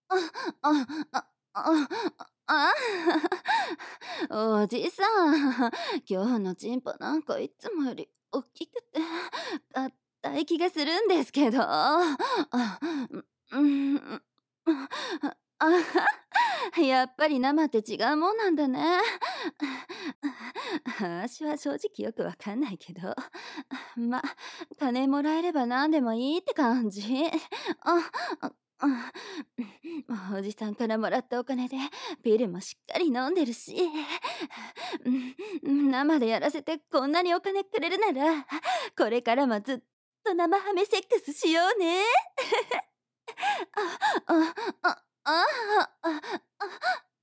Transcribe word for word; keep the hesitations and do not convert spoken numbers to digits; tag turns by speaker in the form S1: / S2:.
S1: あ、あ、あ、あ、あ、あおじさん、今日のチンポなんかいつもより大きくて、硬い気がするんですけど。あ、うん、うん、あ、あ、やっぱり生って違うもんなんだね。あしは正直よくわかんないけど、ま、金もらえれば何でもいいって感じ。あ、あ、あ、おじさんからもらったお金でピルもしっかり飲んでるし、うん、生でやらせてこんなにお金くれるなら、これからもずっと生ハメセックスしようね。あ、あ、あ、あ、あ、あ、あ。